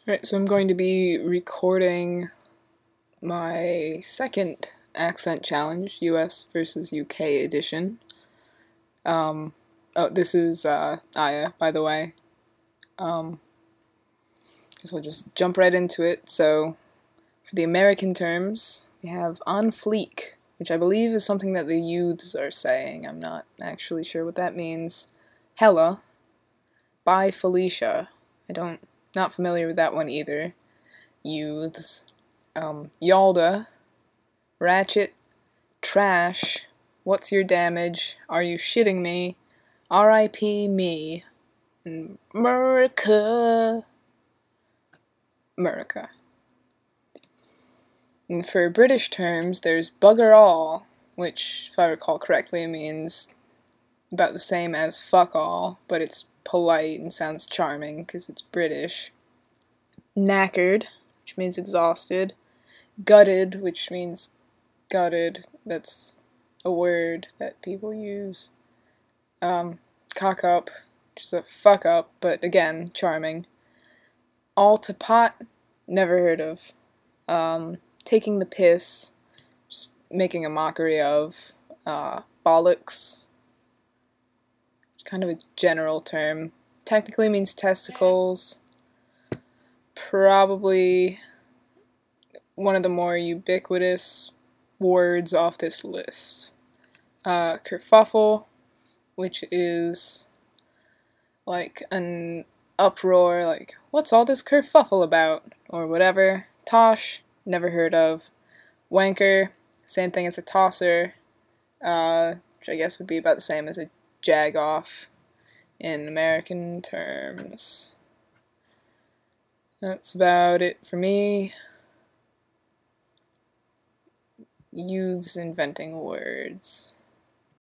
Right, so I'm going to be recording my second accent challenge, US versus UK edition. Oh, this is Aya, by the way. Guess we'll just jump right into it. So, for the American terms, we have on fleek, which I believe is something that the youths are saying. I'm not actually sure what that means. Hella, by Felicia. Not familiar with that one either. Youths. Yalda, Ratchet, Trash, What's Your Damage, Are You Shitting Me, R.I.P. Me, and Murica. Murica. And for British terms, there's bugger all, which, if I recall correctly, means about the same as fuck all, but it's polite and sounds charming because it's British. Knackered, which means exhausted. Gutted, which means gutted. That's a word that people use. Cock up, which is a fuck up, but again, charming. All to pot, never heard of. Taking the piss, just making a mockery of. Bollocks, it's kind of a general term. Technically means testicles. Probably one of the more ubiquitous words off this list. Kerfuffle, which is like an uproar, like, what's all this kerfuffle about? Or whatever. Tosh, never heard of. Wanker, same thing as a tosser, which I guess would be about the same as a jag-off in American terms. That's about it for me. Youths inventing words.